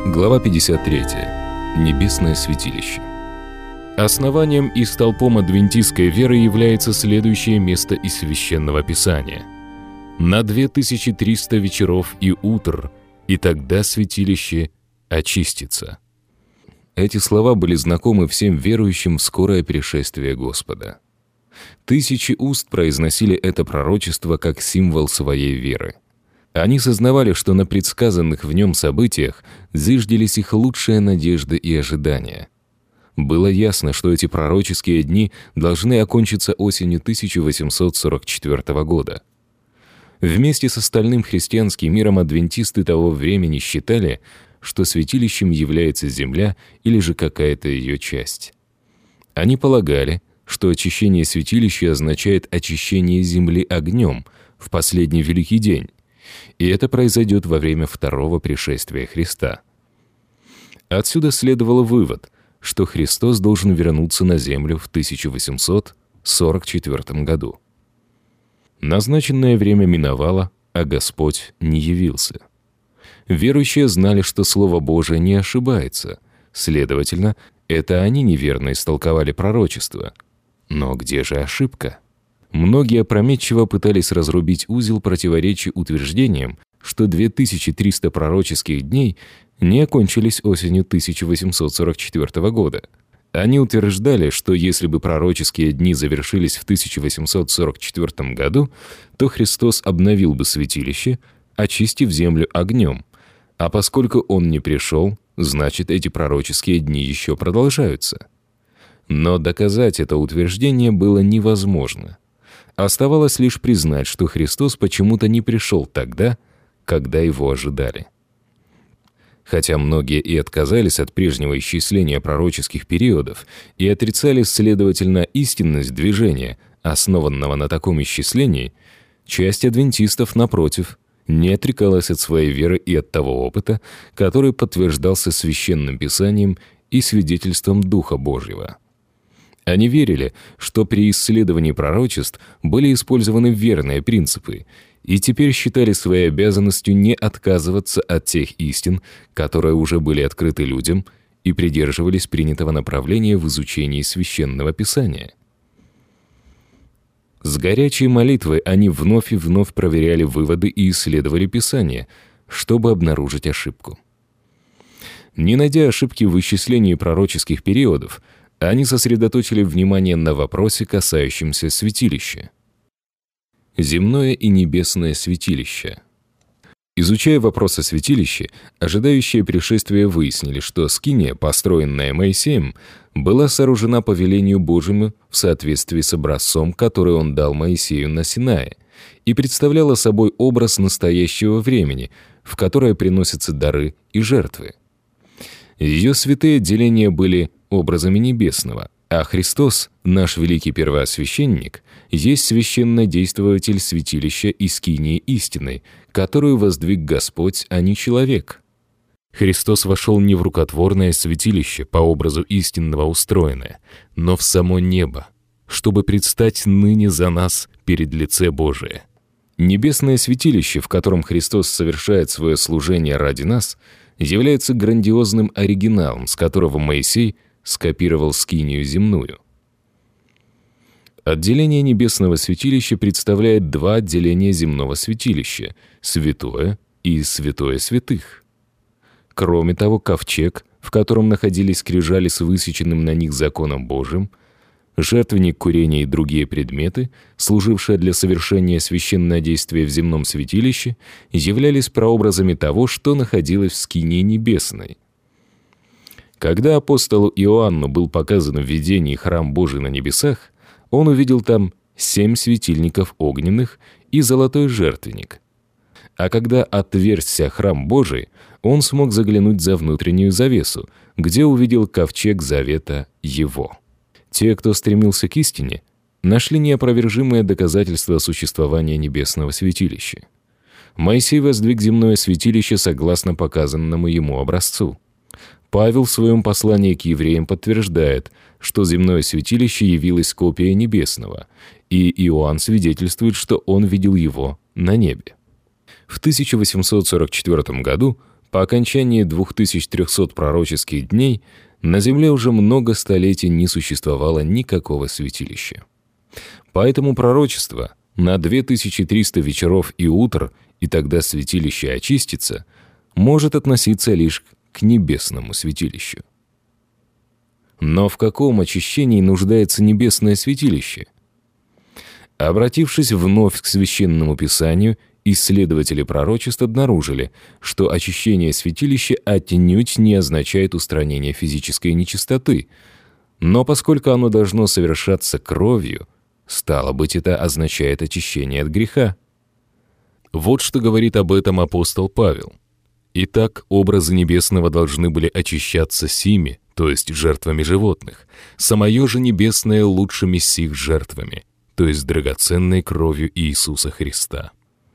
Глава 53. Небесное святилище. Основанием и столпом адвентистской веры является следующее место из Священного Писания. «На 2300 вечеров и утр, и тогда святилище очистится». Эти слова были знакомы всем верующим в скорое пришествие Господа. Тысячи уст произносили это пророчество как символ своей веры. Они сознавали, что на предсказанных в нем событиях зиждились их лучшие надежды и ожидания. Было ясно, что эти пророческие дни должны окончиться осенью 1844 года. Вместе с остальным христианским миром адвентисты того времени считали, что святилищем является земля или же какая-то ее часть. Они полагали, что очищение святилища означает очищение земли огнем в последний Великий день, и это произойдет во время второго пришествия Христа. Отсюда следовал вывод, что Христос должен вернуться на землю в 1844 году. Назначенное время миновало, а Господь не явился. Верующие знали, что Слово Божие не ошибается, следовательно, это они неверно истолковали пророчество. Но где же ошибка? Многие опрометчиво пытались разрубить узел противоречий утверждением, что 2300 пророческих дней не окончились осенью 1844 года. Они утверждали, что если бы пророческие дни завершились в 1844 году, то Христос обновил бы святилище, очистив землю огнем, а поскольку Он не пришел, значит, эти пророческие дни еще продолжаются. Но доказать это утверждение было невозможно. Оставалось лишь признать, что Христос почему-то не пришел тогда, когда его ожидали. Хотя многие и отказались от прежнего исчисления пророческих периодов и отрицали, следовательно, истинность движения, основанного на таком исчислении, часть адвентистов, напротив, не отрекалась от своей веры и от того опыта, который подтверждался Священным Писанием и свидетельством Духа Божьего. Они верили, что при исследовании пророчеств были использованы верные принципы, и теперь считали своей обязанностью не отказываться от тех истин, которые уже были открыты людям, и придерживались принятого направления в изучении Священного Писания. С горячей молитвой они вновь и вновь проверяли выводы и исследовали Писание, чтобы обнаружить ошибку. Не найдя ошибки в исчислении пророческих периодов, они сосредоточили внимание на вопросе, касающемся святилища. Земное и небесное святилище. Изучая вопрос о святилище, ожидающие пришествия выяснили, что скиния, построенная Моисеем, была сооружена по велению Божьему в соответствии с образцом, который он дал Моисею на Синае, и представляла собой образ настоящего времени, в которое приносятся дары и жертвы. Ее святые отделения были образами небесного, а Христос, наш великий первосвященник, есть священнодействователь святилища и скинии истины, которую воздвиг Господь, а не человек. Христос вошел не в рукотворное святилище, по образу истинного устроенное, но в само небо, чтобы предстать ныне за нас перед лице Божие. Небесное святилище, в котором Христос совершает свое служение ради нас, является грандиозным оригиналом, с которого Моисей скопировал скинию земную. Отделение небесного святилища представляет два отделения земного святилища — святое и святое святых. Кроме того, ковчег, в котором находились скрижали с высеченным на них законом Божьим, жертвенник курения и другие предметы, служившие для совершения священнодействия в земном святилище, являлись прообразами того, что находилось в скинии небесной. Когда апостолу Иоанну был показан в видении храм Божий на небесах, он увидел там 7 светильников огненных и золотой жертвенник. А когда отверзся храм Божий, он смог заглянуть за внутреннюю завесу, где увидел ковчег завета его. Те, кто стремился к истине, нашли неопровержимое доказательство существования небесного святилища. Моисей воздвиг земное святилище согласно показанному ему образцу. Павел в своем послании к евреям подтверждает, что земное святилище явилось копией небесного, и Иоанн свидетельствует, что он видел его на небе. В 1844 году По окончании 2300 пророческих дней на земле уже много столетий не существовало никакого святилища. Поэтому пророчество на 2300 вечеров и утр, и тогда святилище очистится, может относиться лишь к небесному святилищу. Но в каком очищении нуждается небесное святилище? Обратившись вновь к Священному Писанию, исследователи пророчеств обнаружили, что очищение святилища отнюдь не означает устранение физической нечистоты, но поскольку оно должно совершаться кровью, стало быть, это означает очищение от греха. Вот что говорит об этом апостол Павел. «Итак, образы небесного должны были очищаться сими, то есть жертвами животных, самое же небесное лучшими сих жертвами, то есть драгоценной кровью Иисуса Христа».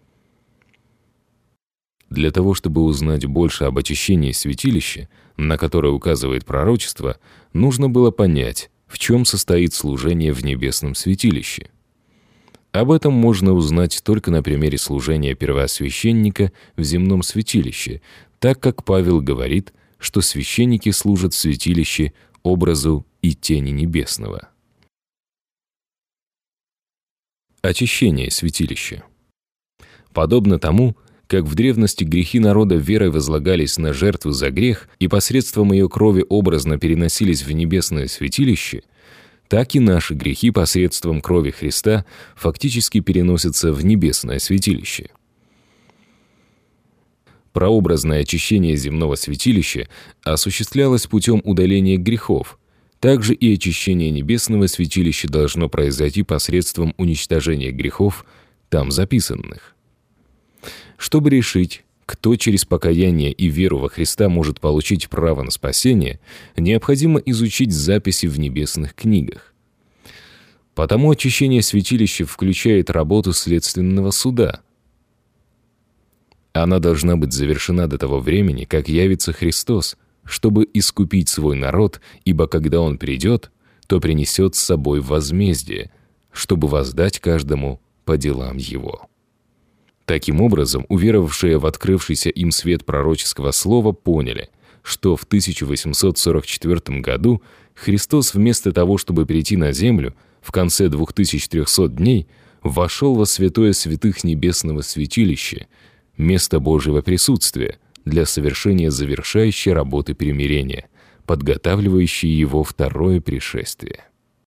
Для того, чтобы узнать больше об очищении святилища, на которое указывает пророчество, нужно было понять, в чем состоит служение в небесном святилище. Об этом можно узнать только на примере служения первосвященника в земном святилище, так как Павел говорит, что священники служат в святилище образу и тени небесного. Очищение святилища. Подобно тому, как в древности грехи народа верой возлагались на жертву за грех и посредством ее крови образно переносились в небесное святилище, так и наши грехи посредством крови Христа фактически переносятся в небесное святилище. Прообразное очищение земного святилища осуществлялось путем удаления грехов. Также и очищение небесного святилища должно произойти посредством уничтожения грехов, там записанных. Чтобы решить, кто через покаяние и веру во Христа может получить право на спасение, необходимо изучить записи в небесных книгах. Потому очищение святилища включает работу следственного суда. Она должна быть завершена до того времени, как явится Христос, чтобы искупить свой народ, ибо когда Он придет, то принесет с собой возмездие, чтобы воздать каждому по делам его. Таким образом, уверовавшие в открывшийся им свет пророческого слова поняли, что в 1844 году Христос вместо того, чтобы прийти на землю, в конце 2300 дней вошел во святое святых небесного святилища, место Божьего присутствия, для совершения завершающей работы примирения, подготавливающей его второе пришествие.